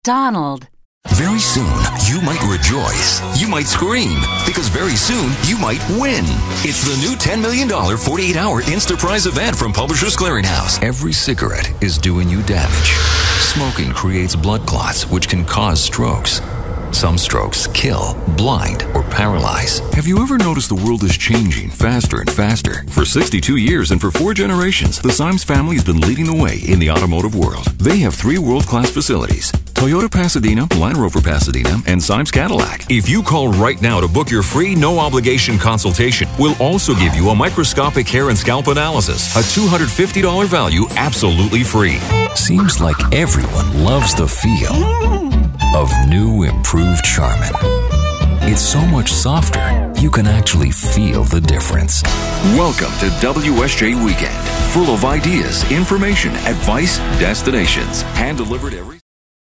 Donald. Very soon, you might rejoice. You might scream. Because very soon, you might win. It's the new $10 million 48-hour Instaprize event from Publishers Clearinghouse. Every cigarette is doing you damage. Smoking creates blood clots, which can cause strokes. Some strokes kill, blind, or paralyze. Have you ever noticed the world is changing faster and faster? For 62 years and for 4 generations, the Symes family has been leading the way in the automotive world. They have 3 world-class facilities: Toyota Pasadena, Land Rover Pasadena, and Symes Cadillac. If you call right now to book your free no-obligation consultation, we'll also give you a microscopic hair and scalp analysis, a $250 value, absolutely free. Seems like everyone loves the feel of new improved Charmin. It's so much softer, you can actually feel the difference. Welcome to WSJ Weekend, full of ideas, information, advice, destinations, hand-delivered every...